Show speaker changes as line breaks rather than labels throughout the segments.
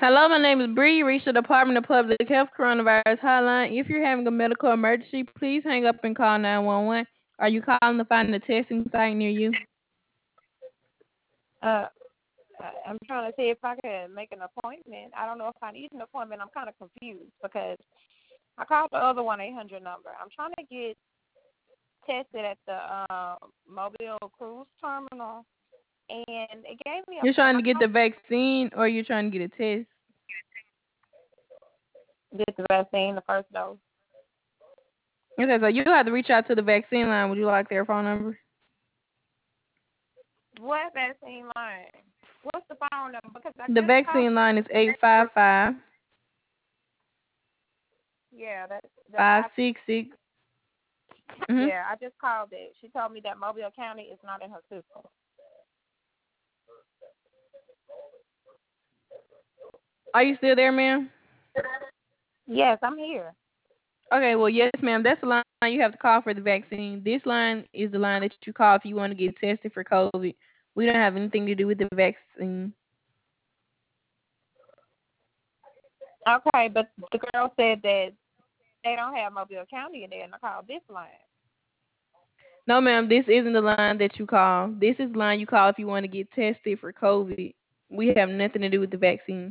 Hello, my name is Bree. You reached the Department of Public Health Coronavirus Hotline. If you're having a medical emergency, please hang up and call 911. Are you calling to find a testing site near you?
Uh, I'm trying to see if I can make an appointment. I don't know if I need an appointment. I'm kind of confused because I called the other 1-800 number. I'm trying to get tested at the Mobile Cruise Terminal, and it gave me a
You're
form.
trying to get the vaccine or you're trying to get a test?
Get the vaccine, the first dose.
Okay, so you have to reach out to the vaccine line. Would you like their phone number?
What vaccine line? What's the phone number? Because I
The
just called.
vaccine line is 855
Yeah, that's I.
566. Mm-hmm.
Yeah, I just called it. She told me that Mobile County is not in her system.
Are you still there, ma'am?
Yes, I'm here.
Okay, well, yes, ma'am. That's the line you have to call for the vaccine. This line is the line that you call if you want to get tested for COVID. We don't have anything to do with the vaccine.
Okay, but the girl said that they don't have Mobile County in there, and I called this line.
No, ma'am, this isn't the line that you call. This is the line you call if you want to get tested for COVID. We have nothing to do with the vaccine.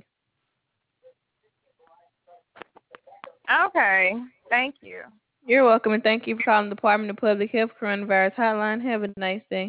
Okay, thank you.
You're welcome, and thank you for calling the Department of Public Health Coronavirus Hotline. Have a nice day.